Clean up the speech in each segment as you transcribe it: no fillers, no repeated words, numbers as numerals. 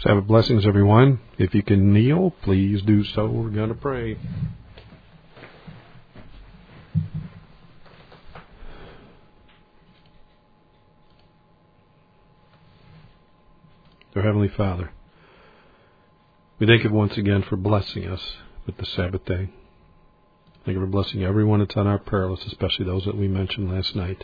Sabbath blessings, everyone. If you can kneel, please do so. We're going to pray. Our Heavenly Father, we thank you once again for blessing us with the Sabbath day. Thank you for blessing everyone that's on our prayer list, especially those that we mentioned last night.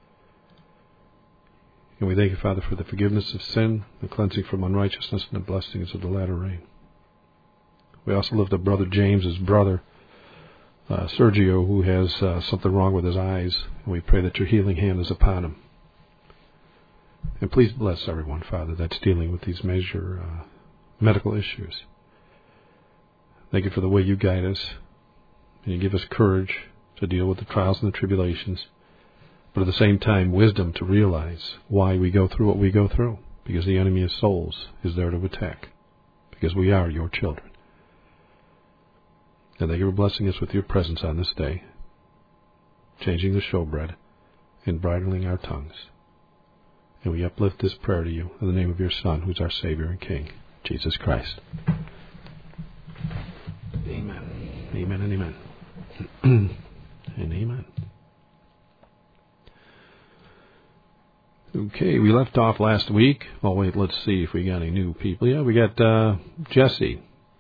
And we thank you, Father, for the forgiveness of sin, the cleansing from unrighteousness, and the blessings of the latter rain. We also lift up Brother James's brother, Sergio, who has something wrong with his eyes. And we pray that your healing hand is upon him. And please bless everyone, Father, that's dealing with these major medical issues. Thank you for the way you guide us, and you give us courage to deal with the trials and the tribulations, but at the same time, wisdom to realize why we go through what we go through, because the enemy of souls is there to attack, because we are your children. And thank you for blessing us with your presence on this day, changing the showbread and bridling our tongues. And we uplift this prayer to you in the name of your Son, who's our Savior and King, Jesus Christ. Amen. Amen and amen. And amen. Okay, we left off last week. Oh, wait, let's see if we got any new people. Yeah, we got Jesse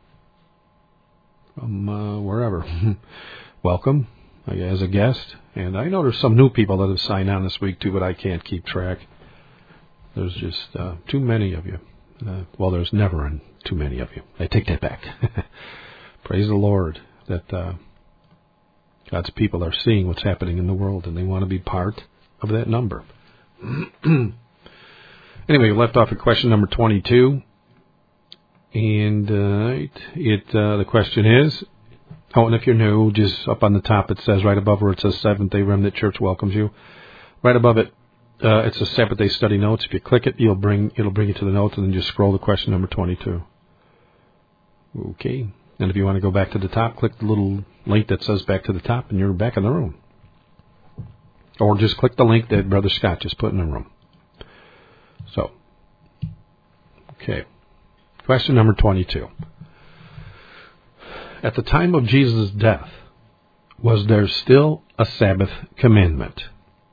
from wherever. Welcome as a guest. And I know there's some new people that have signed on this week, too, but I can't keep track. There's just too many of you. Well, there's never too many of you. I take that back. Praise the Lord that God's people are seeing what's happening in the world, and they want to be part of that number. Anyway, we left off at question number 22. And the question is, and if you're new, just up on the top it says, right above where it says Seventh-day Remnant Church welcomes you. Right above it, it's a Sabbath day study notes. If you click it, it'll bring you to the notes, and then just scroll to question number 22. Okay. And if you want to go back to the top, click the little link that says back to the top, and you're back in the room. Or just click the link that Brother Scott just put in the room. So, okay. Question number 22. At the time of Jesus' death, was there still a Sabbath commandment?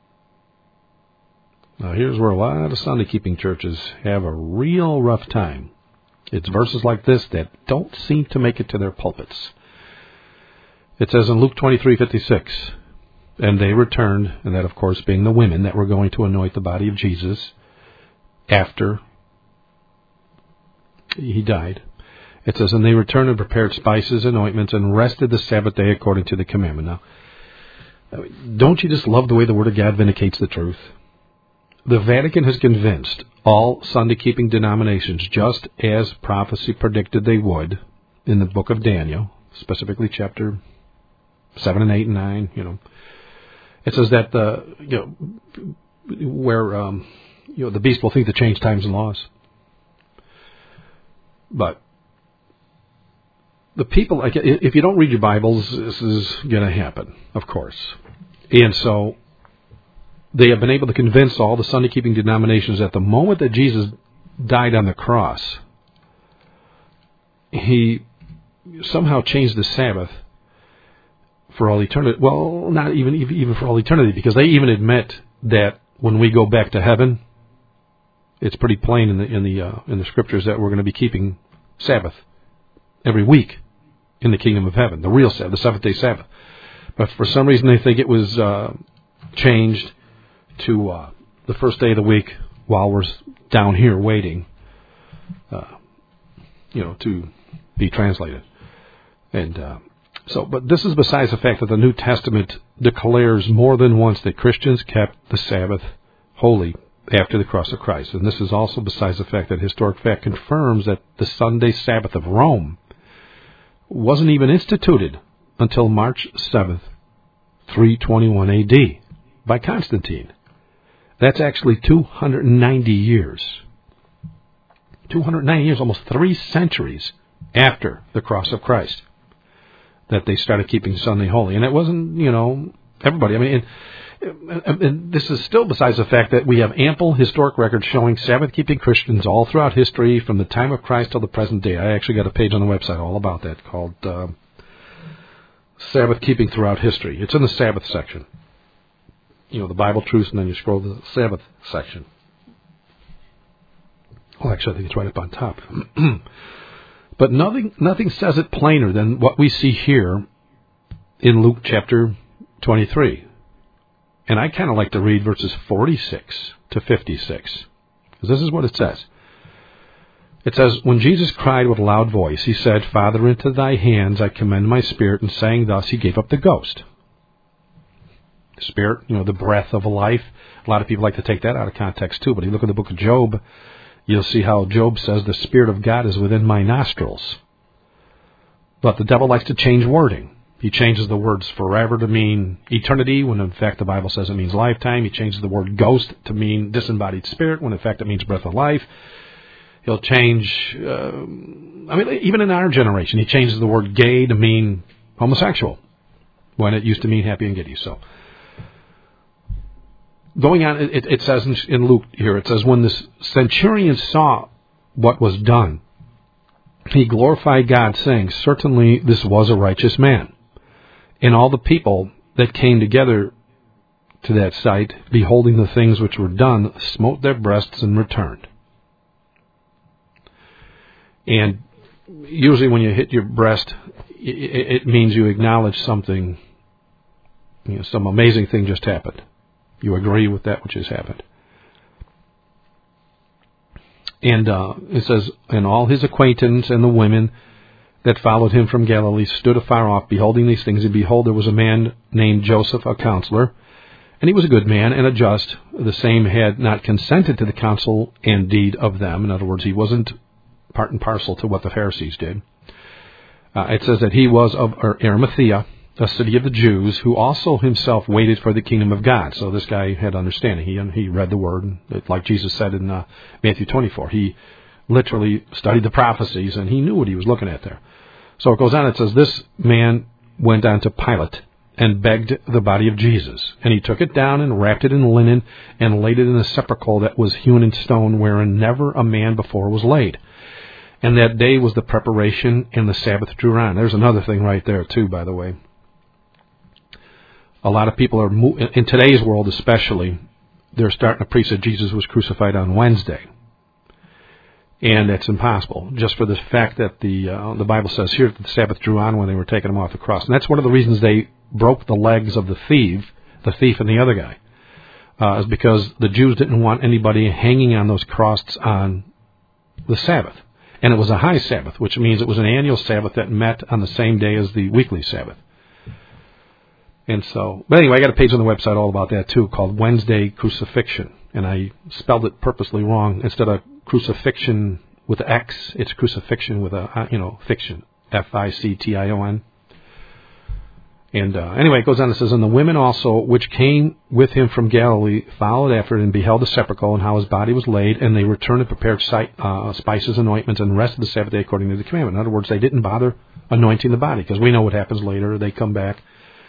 Now, here's where a lot of Sunday-keeping churches have a real rough time. It's verses like this that don't seem to make it to their pulpits. It says in Luke 23:56, and they returned, and that, of course, being the women that were going to anoint the body of Jesus after he died. It says, and they returned and prepared spices and ointments and rested the Sabbath day according to the commandment. Now, don't you just love the way the Word of God vindicates the truth? The Vatican has convinced all Sunday-keeping denominations, just as prophecy predicted they would in the book of Daniel, specifically chapter 7 and 8 and 9, it says that the beast will think to change times and laws. But the people, if you don't read your Bibles, this is going to happen, of course. And so they have been able to convince all the Sunday-keeping denominations that the moment that Jesus died on the cross, he somehow changed the Sabbath for all eternity. Well, not even for all eternity, because they even admit that when we go back to heaven, it's pretty plain in the scriptures that we're going to be keeping Sabbath every week in the kingdom of heaven, the real Sabbath, the seventh-day Sabbath. But for some reason, they think it was changed to the first day of the week while we're down here waiting, to be translated. And but this is besides the fact that the New Testament declares more than once that Christians kept the Sabbath holy after the cross of Christ. And this is also besides the fact that historic fact confirms that the Sunday Sabbath of Rome wasn't even instituted until March 7th, 321 A.D. by Constantine. That's actually 290 years. 290 years, almost 3 centuries after the cross of Christ, that they started keeping Sunday holy. And it wasn't, everybody. I mean, And this is still besides the fact that we have ample historic records showing Sabbath-keeping Christians all throughout history from the time of Christ till the present day. I actually got a page on the website all about that called Sabbath-keeping throughout history. It's in the Sabbath section. You know, the Bible truths, and then you scroll to the Sabbath section. Well, actually, I think it's right up on top. But nothing says it plainer than what we see here in Luke chapter 23. And I kind of like to read verses 46 to 56. Because this is what it says. It says, when Jesus cried with a loud voice, he said, Father, into thy hands I commend my spirit. And saying thus, he gave up the ghost. Spirit, you know, the breath of life. A lot of people like to take that out of context too. But if you look at the book of Job, you'll see how Job says, the Spirit of God is within my nostrils. But the devil likes to change wording. He changes the words forever to mean eternity, when in fact the Bible says it means lifetime. He changes the word ghost to mean disembodied spirit, when in fact it means breath of life. He'll change, even in our generation, he changes the word gay to mean homosexual, when it used to mean happy and giddy. So, going on, it says in Luke here, it says, when the centurion saw what was done, he glorified God, saying, certainly this was a righteous man. And all the people that came together to that sight, beholding the things which were done, smote their breasts and returned. And usually when you hit your breast, it means you acknowledge something, some amazing thing just happened. You agree with that which has happened. And it says, and all his acquaintance and the women that followed him from Galilee stood afar off, beholding these things. And behold, there was a man named Joseph, a counselor, and he was a good man and a just. The same had not consented to the counsel and deed of them. In other words, he wasn't part and parcel to what the Pharisees did. It says that he was of Arimathea, a city of the Jews, who also himself waited for the kingdom of God. So this guy had understanding. He read the word, like Jesus said in Matthew 24. He literally studied the prophecies, and he knew what he was looking at there. So it goes on, it says, this man went on to Pilate and begged the body of Jesus. And he took it down and wrapped it in linen and laid it in a sepulchre that was hewn in stone, wherein never a man before was laid. And that day was the preparation, and the Sabbath drew on. There's another thing right there, too, by the way. A lot of people are, in today's world especially, they're starting to preach that Jesus was crucified on Wednesday. And that's impossible, just for the fact that the Bible says here that the Sabbath drew on when they were taking him off the cross. And that's one of the reasons they broke the legs of the thief and the other guy, is because the Jews didn't want anybody hanging on those crosses on the Sabbath. And it was a high Sabbath, which means it was an annual Sabbath that met on the same day as the weekly Sabbath. And so, but anyway, I got a page on the website all about that too, called Wednesday Crucifixion. And I spelled it purposely wrong. Instead of crucifixion with an X, it's crucifixion with a, fiction. F-I-C-T-I-O-N. And anyway, it goes on, it says, and the women also, which came with him from Galilee, followed after it and beheld the sepulchre and how his body was laid, and they returned and prepared spices and ointments and rested the Sabbath day according to the commandment. In other words, they didn't bother anointing the body, because we know what happens later. They come back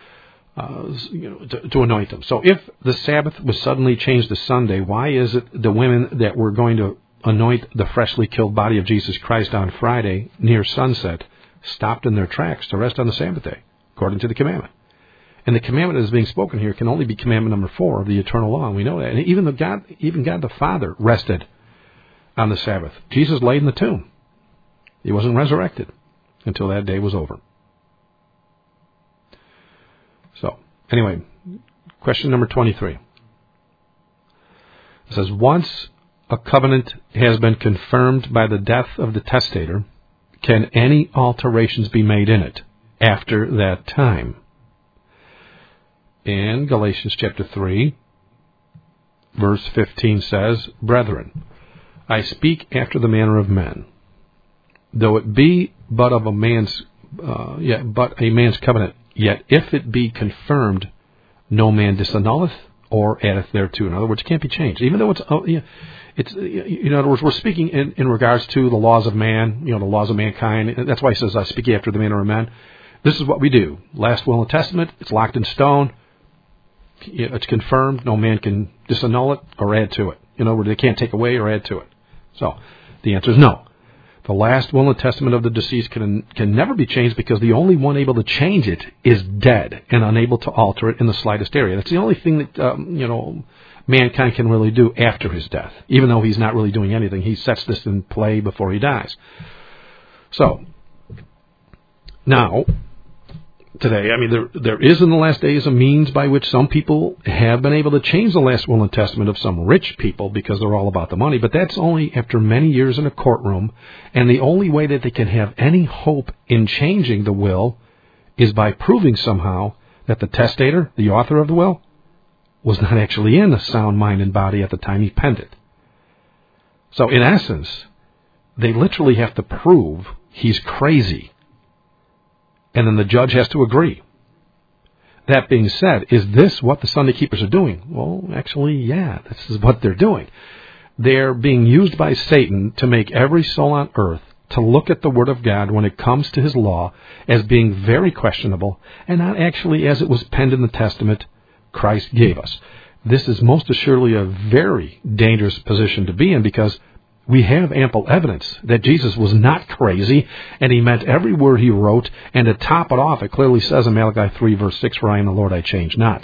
to anoint them. So if the Sabbath was suddenly changed to Sunday, why is it the women that were going to anoint the freshly killed body of Jesus Christ on Friday near sunset stopped in their tracks to rest on the Sabbath day, according to the commandment? And the commandment that is being spoken here can only be commandment number 4 of the eternal law, and we know that. And even God the Father rested on the Sabbath. Jesus laid in the tomb. He wasn't resurrected until that day was over. So, anyway, question number 23. It says, once a covenant has been confirmed by the death of the testator, can any alterations be made in it after that time? And Galatians chapter 3, verse 15 says, brethren, I speak after the manner of men, though it be but of a man's covenant, yet if it be confirmed, no man disannulleth or addeth thereto. In other words, it can't be changed. Even though it's in other words, we're speaking in regards to the laws of man, the laws of mankind. That's why he says, I speak after the manner of men. This is what we do. Last will in the Testament, it's locked in stone. It's confirmed. No man can disannul it or add to it. In other words, they can't take away or add to it. So the answer is no. The last will and testament of the deceased can never be changed because the only one able to change it is dead and unable to alter it in the slightest area. That's the only thing that mankind can really do after his death. Even though he's not really doing anything, he sets this in play before he dies. So now, today, I mean, there is in the last days a means by which some people have been able to change the last will and testament of some rich people because they're all about the money, but that's only after many years in a courtroom, and the only way that they can have any hope in changing the will is by proving somehow that the testator, the author of the will, was not actually in a sound mind and body at the time he penned it. So in essence, they literally have to prove he's crazy. And then the judge has to agree. That being said, is this what the Sunday Keepers are doing? Well, actually, yeah, this is what they're doing. They're being used by Satan to make every soul on earth to look at the Word of God when it comes to His law as being very questionable and not actually as it was penned in the Testament Christ gave us. This is most assuredly a very dangerous position to be in because we have ample evidence that Jesus was not crazy, and he meant every word he wrote, and to top it off, it clearly says in Malachi 3, verse 6, "For I am the Lord, I change not."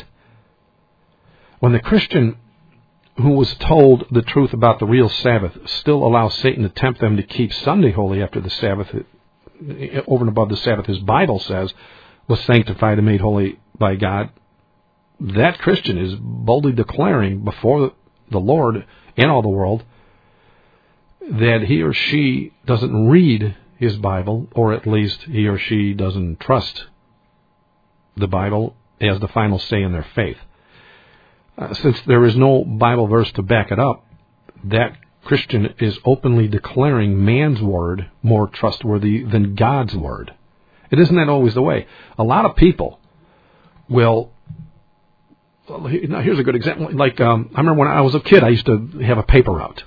When the Christian who was told the truth about the real Sabbath still allows Satan to tempt them to keep Sunday holy after the Sabbath, over and above the Sabbath, his Bible says, was sanctified and made holy by God, that Christian is boldly declaring before the Lord and all the world that he or she doesn't read his Bible, or at least he or she doesn't trust the Bible as the final say in their faith. Since there is no Bible verse to back it up, that Christian is openly declaring man's word more trustworthy than God's word. It isn't that always the way. A lot of people will... Now, here's a good example. Like, I remember when I was a kid, I used to have a paper route.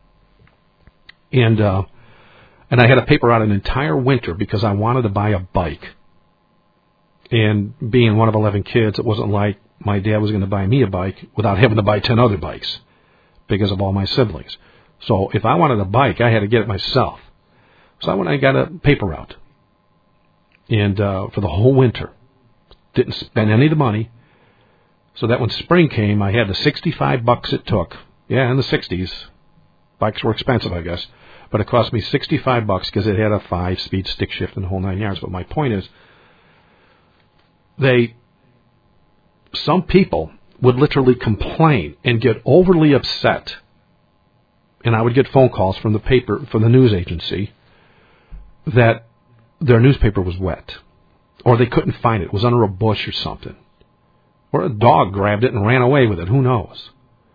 And I had a paper route an entire winter because I wanted to buy a bike. And being one of 11 kids, it wasn't like my dad was going to buy me a bike without having to buy 10 other bikes because of all my siblings. So if I wanted a bike, I had to get it myself. So I went and I got a paper route. And for the whole winter, didn't spend any of the money. So that when spring came, I had the $65 it took. Yeah, in the 60s. Bikes were expensive, I guess. But it cost me $65 because it had a 5-speed stick shift and the whole 9 yards. But my point is, some people would literally complain and get overly upset. And I would get phone calls from the news agency, that their newspaper was wet. Or they couldn't find it. It was under a bush or something. Or a dog grabbed it and ran away with it. Who knows?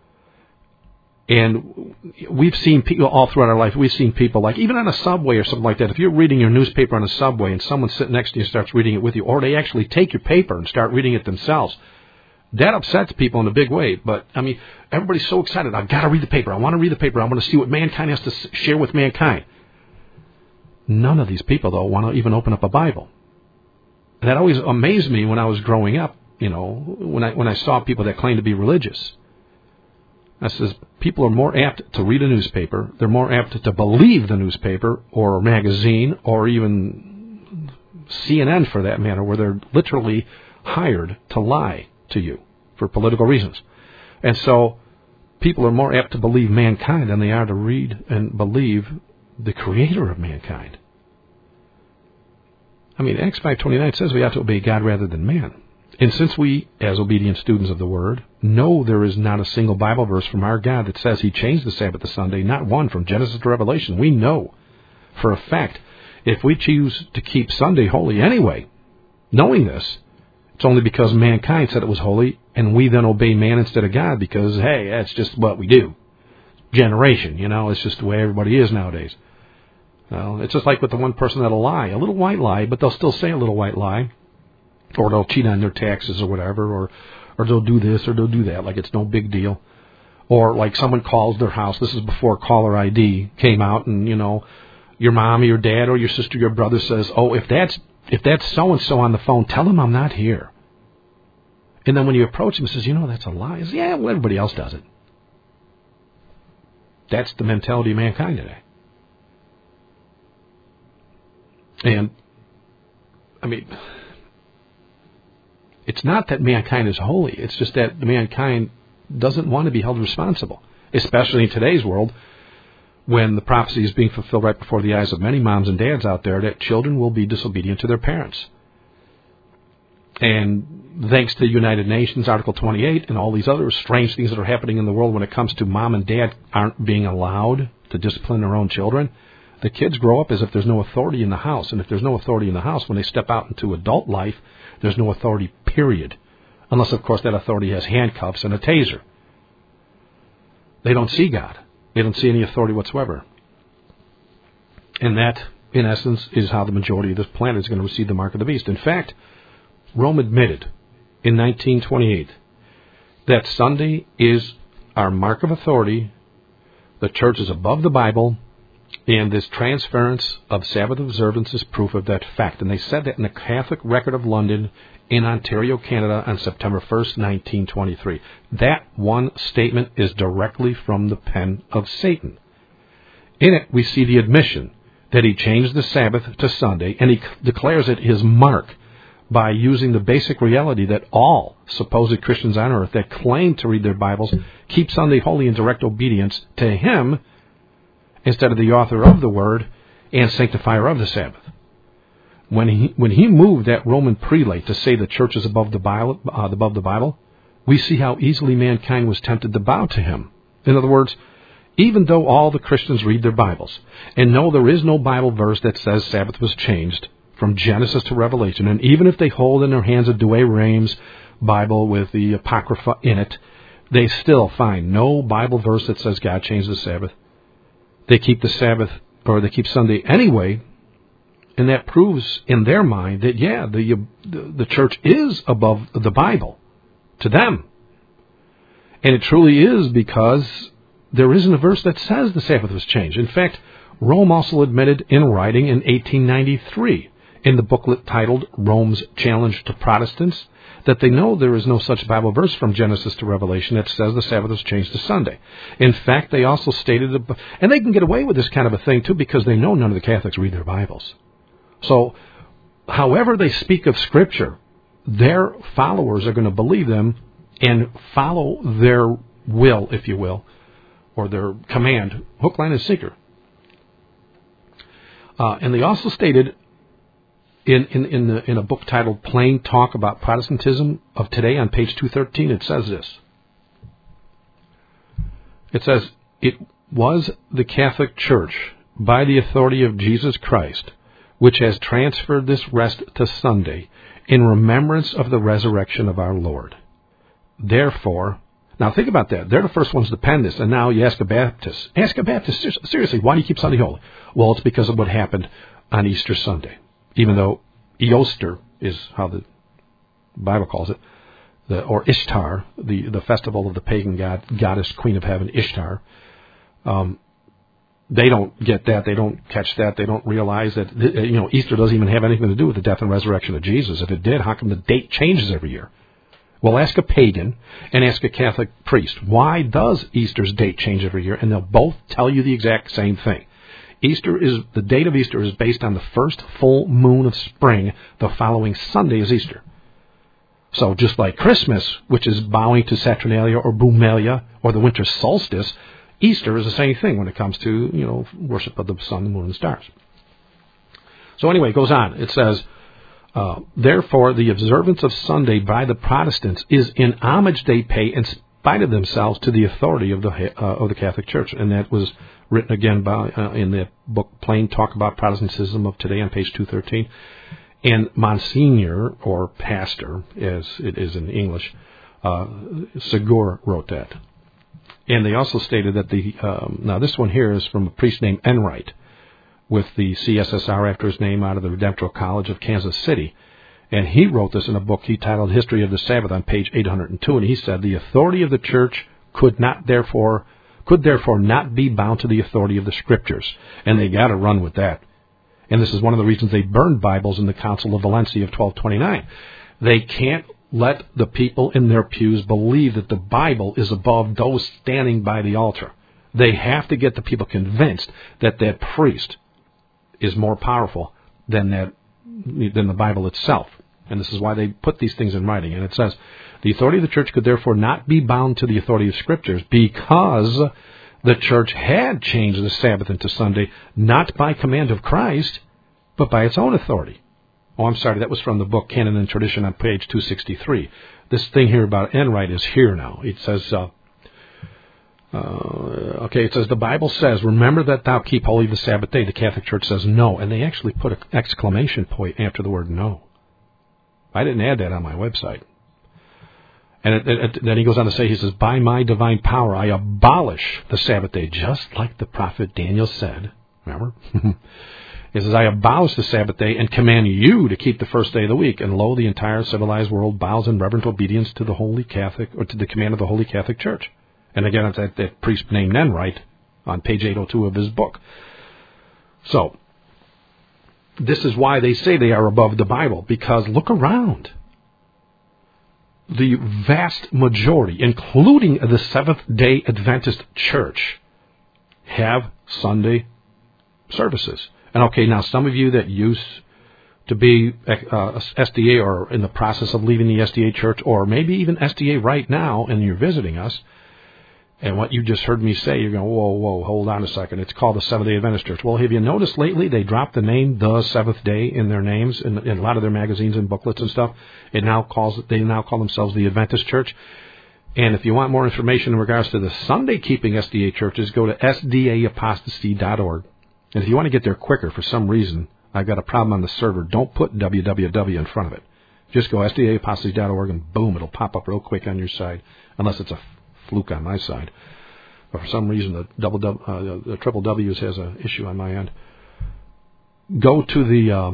And we've seen people all throughout our life, we've seen people, like even on a subway or something like that, if you're reading your newspaper on a subway and someone sitting next to you starts reading it with you, or they actually take your paper and start reading it themselves, that upsets people in a big way. But, I mean, everybody's so excited. I've got to read the paper. I want to read the paper. I want to see what mankind has to share with mankind. None of these people, though, want to even open up a Bible. That always amazed me when I was growing up, when I saw people that claimed to be religious. I says, people are more apt to read a newspaper. They're more apt to believe the newspaper or a magazine or even CNN for that matter, where they're literally hired to lie to you for political reasons. And so people are more apt to believe mankind than they are to read and believe the creator of mankind. I mean, Acts 5:29 says we ought to obey God rather than man. And since we, as obedient students of the Word, know there is not a single Bible verse from our God that says He changed the Sabbath to Sunday, not one from Genesis to Revelation, we know for a fact, if we choose to keep Sunday holy anyway, knowing this, it's only because mankind said it was holy, and we then obey man instead of God because, hey, that's just what we do. Generation, it's just the way everybody is nowadays. Well, it's just like with the one person that'll lie, a little white lie, but they'll still say a little white lie. Or they'll cheat on their taxes or whatever, or they'll do this or they'll do that, like it's no big deal. Or like someone calls their house, this is before caller ID came out, and your mom or your dad or your sister or your brother says, oh, if that's so-and-so on the phone, tell them I'm not here. And then when you approach him, he says, that's a lie. He says, yeah, well, everybody else does it. That's the mentality of mankind today. And, it's not that mankind is holy. It's just that mankind doesn't want to be held responsible, especially in today's world when the prophecy is being fulfilled right before the eyes of many moms and dads out there that children will be disobedient to their parents. And thanks to the United Nations, Article 28, and all these other strange things that are happening in the world when it comes to mom and dad aren't being allowed to discipline their own children, the kids grow up as if there's no authority in the house. And if there's no authority in the house, when they step out into adult life, there's no authority, period. Unless, of course, that authority has handcuffs and a taser. They don't see God. They don't see any authority whatsoever. And that, in essence, is how the majority of this planet is going to receive the mark of the beast. In fact, Rome admitted in 1928 that Sunday is our mark of authority, the church is above the Bible, and this transference of Sabbath observance is proof of that fact. And they said that in the Catholic Record of London in Ontario, Canada, on September 1st, 1923. That one statement is directly from the pen of Satan. In it, we see the admission that he changed the Sabbath to Sunday, and he declares it his mark by using the basic reality that all supposed Christians on earth that claim to read their Bibles keep Sunday holy in direct obedience to him instead of the author of the Word and sanctifier of the Sabbath. When he moved that Roman prelate to say the church is above the Bible, we see how easily mankind was tempted to bow to him. In other words, even though all the Christians read their Bibles and know there is no Bible verse that says Sabbath was changed from Genesis to Revelation, and even if they hold in their hands a Douay-Rheims Bible with the Apocrypha in it, they still find no Bible verse that says God changed the Sabbath. They keep the Sabbath, or they keep Sunday anyway, and that proves in their mind that, the church is above the Bible to them. And it truly is because there isn't a verse that says the Sabbath was changed. In fact, Rome also admitted in writing in 1893, in the booklet titled Rome's Challenge to Protestants, that they know there is no such Bible verse from Genesis to Revelation that says the Sabbath was changed to Sunday. In fact, they also stated, and they can get away with this kind of a thing too because they know none of the Catholics read their Bibles. So, however they speak of Scripture, their followers are going to believe them and follow their will, if you will, or their command, hook, line, and sinker. And they also stated in a book titled Plain Talk About Protestantism of Today on page 213, it says this. It says, "It was the Catholic Church, by the authority of Jesus Christ, which has transferred this rest to Sunday in remembrance of the resurrection of our Lord. Therefore," now think about that. They're the first ones to pen this, and now you ask a Baptist. Ask a Baptist, seriously, why do you keep Sunday holy? Well, it's because of what happened on Easter Sunday. Even though Easter is how the Bible calls it, or Ishtar, the festival of the pagan goddess, queen of heaven, Ishtar. They don't get that. They don't catch that. They don't realize that Easter doesn't even have anything to do with the death and resurrection of Jesus. If it did, how come the date changes every year? Well, ask a pagan and ask a Catholic priest. Why does Easter's date change every year? And they'll both tell you the exact same thing. The date of Easter is based on the first full moon of spring. The following Sunday is Easter. So just like Christmas, which is bowing to Saturnalia or Brumalia, or the winter solstice, Easter is the same thing when it comes to, worship of the sun, the moon, and the stars. So anyway, it goes on. It says, "Therefore, the observance of Sunday by the Protestants is in homage they pay in spite of themselves to the authority of the Catholic Church." And that was written again in the book Plain Talk About Protestantism of Today on page 213. And Monsignor, or pastor, as it is in English, Segur wrote that. And they also stated that now this one here is from a priest named Enright, with the CSSR after his name, out of the Redemptor College of Kansas City. And he wrote this in a book he titled History of the Sabbath on page 802. And he said, "The authority of the church could therefore not be bound to the authority of the Scriptures." And they got to run with that. And this is one of the reasons they burned Bibles in the Council of Valencia of 1229. They can't let the people in their pews believe that the Bible is above those standing by the altar. They have to get the people convinced that that priest is more powerful than the Bible itself. And this is why they put these things in writing. And it says, the authority of the church could therefore not be bound to the authority of Scriptures because the church had changed the Sabbath into Sunday, not by command of Christ, but by its own authority. Oh, I'm sorry, that was from the book Canon and Tradition on page 263. This thing here about Enright is here now. It says, it says, the Bible says, remember that thou keep holy the Sabbath day. The Catholic Church says no, and they actually put an exclamation point after the word no. I didn't add that on my website. And then he goes on to say, he says, by my divine power I abolish the Sabbath day, just like the prophet Daniel said. Remember? He says, I abolish the Sabbath day and command you to keep the first day of the week. And lo, the entire civilized world bows in reverent obedience to the Holy Catholic, or to the command of the Holy Catholic Church. And again, it's that priest named Enright on page 802 of his book. So, this is why they say they are above the Bible, because look around. The vast majority, including the Seventh-day Adventist Church, have Sunday services. And okay, now some of you that used to be SDA or in the process of leaving the SDA church, or maybe even SDA right now, and you're visiting us, and what you just heard me say, you're going, whoa, hold on a second. It's called the Seventh-day Adventist Church. Well, have you noticed lately they dropped the name The Seventh Day in their names, in a lot of their magazines and booklets and stuff? They now call themselves the Adventist Church. And if you want more information in regards to the Sunday-keeping SDA churches, go to sdaapostasy.org. And if you want to get there quicker, for some reason, I've got a problem on the server. Don't put www in front of it. Just go sdaapostasy.org and boom, it'll pop up real quick on your side, unless it's a fluke on my side. But for some reason, the triple W's has an issue on my end. Go to the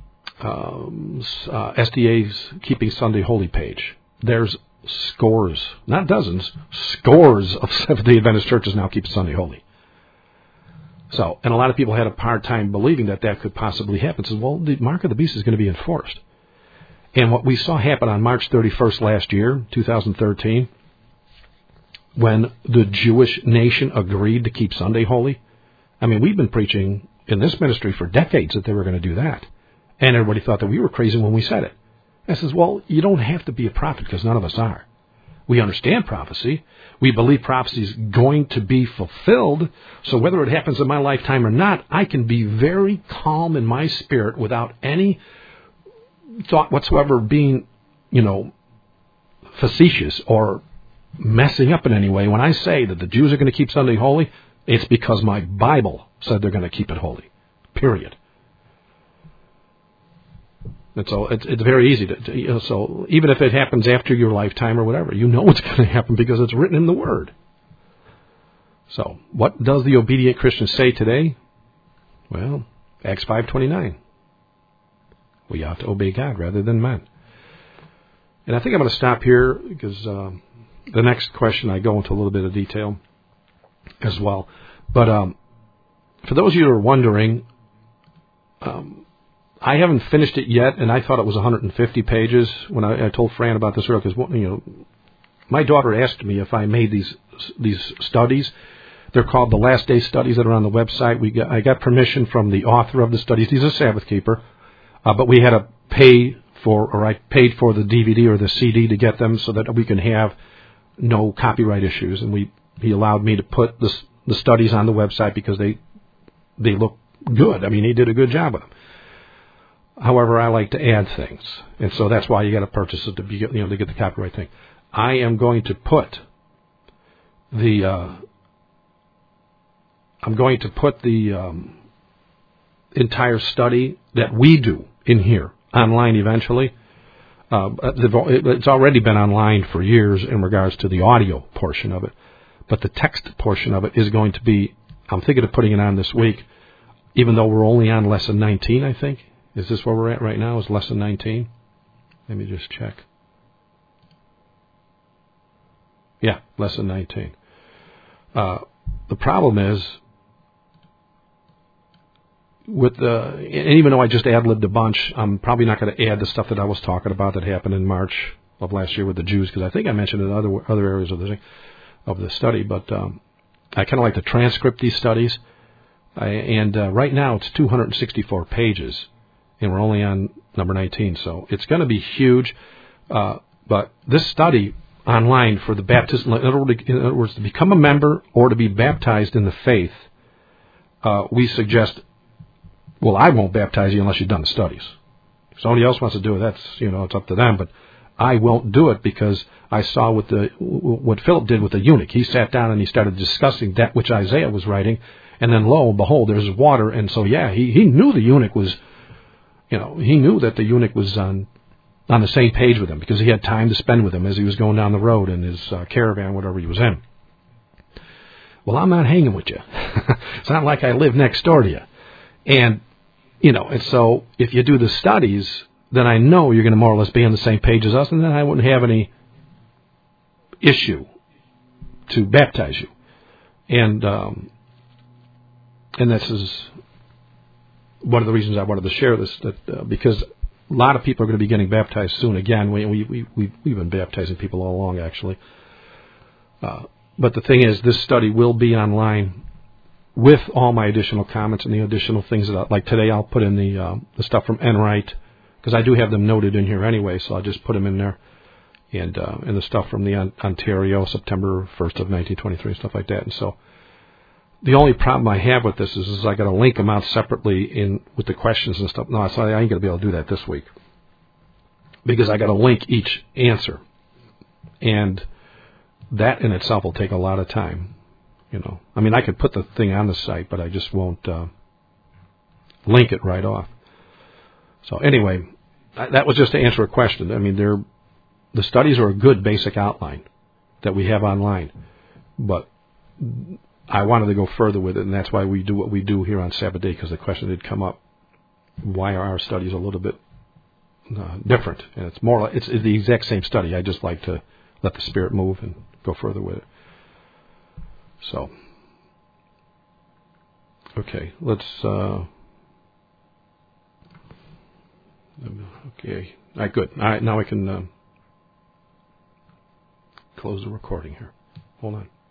SDA's Keeping Sunday Holy page. There's scores, not dozens, scores of Seventh-day Adventist churches now keep Sunday holy. So, and a lot of people had a hard time believing that could possibly happen. Says, well, the mark of the beast is going to be enforced. And what we saw happen on March 31st last year, 2013, when the Jewish nation agreed to keep Sunday holy. I mean, we've been preaching in this ministry for decades that they were going to do that. And everybody thought that we were crazy when we said it. I says, well, you don't have to be a prophet, because none of us are. We understand prophecy. We believe prophecy is going to be fulfilled. So whether it happens in my lifetime or not, I can be very calm in my spirit without any thought whatsoever being, facetious or messing up in any way. When I say that the Jews are going to keep Sunday holy, it's because my Bible said they're going to keep it holy. Period. And so it's very easy to so even if it happens after your lifetime or whatever, you know it's going to happen because it's written in the Word. So what does the obedient Christian say today? Well, Acts 5:29. We ought to obey God rather than men. And I think I'm going to stop here because the next question I go into a little bit of detail as well. But for those of you who are wondering, I haven't finished it yet, and I thought it was 150 pages when I told Fran about this earlier, because my daughter asked me if I made these studies. They're called the Last Day Studies that are on the website. I got permission from the author of the studies. He's a Sabbath keeper, but we had to pay I paid for the DVD or the CD to get them so that we can have no copyright issues. And he allowed me to put the studies on the website because they look good. I mean, he did a good job with them. However, I like to add things, and so that's why you got to purchase it to get the copyright thing. I am going to put the entire study that we do in here online eventually. It's already been online for years in regards to the audio portion of it, but the text portion of it is going to be. I'm thinking of putting it on this week, even though we're only on lesson 19, I think. Is this where we're at right now? Is lesson 19? Let me just check. Yeah, lesson 19. The problem is, and even though I just ad-libbed a bunch, I'm probably not going to add the stuff that I was talking about that happened in March of last year with the Jews, because I think I mentioned it in other areas of the study. But I kind of like to transcript these studies, and right now it's 264 pages, and we're only on number 19, so it's going to be huge. But this study online for the baptism, in other words, to become a member or to be baptized in the faith, we suggest, well, I won't baptize you unless you've done the studies. If somebody else wants to do it, that's, it's up to them, but I won't do it because I saw what Philip did with the eunuch. He sat down and he started discussing that which Isaiah was writing, and then lo and behold, there's water, and so he knew the eunuch was, he knew that the eunuch was on the same page with him because he had time to spend with him as he was going down the road in his caravan, whatever he was in. Well, I'm not hanging with you. It's not like I live next door to you. And, and so if you do the studies, then I know you're going to more or less be on the same page as us, and then I wouldn't have any issue to baptize you. And this is one of the reasons I wanted to share this, that because a lot of people are going to be getting baptized soon. Again, we've been baptizing people all along, actually. But the thing is, this study will be online with all my additional comments and the additional things that, like today, I'll put in the stuff from Enright, because I do have them noted in here anyway, so I'll just put them in there, and the stuff from the Ontario, September 1st of 1923, stuff like that. And so the only problem I have with this is I got to link them out separately with the questions and stuff. No, I ain't going to be able to do that this week because I got to link each answer, and that in itself will take a lot of time. I mean, I could put the thing on the site, but I just won't link it right off. So anyway, that was just to answer a question. I mean, the studies are a good basic outline that we have online, but I wanted to go further with it, and that's why we do what we do here on Sabbath Day, because the question did come up, why are our studies a little bit different? And it's the exact same study. I just like to let the Spirit move and go further with it. So, okay, let's, okay, all right, good. All right, now I can close the recording here. Hold on.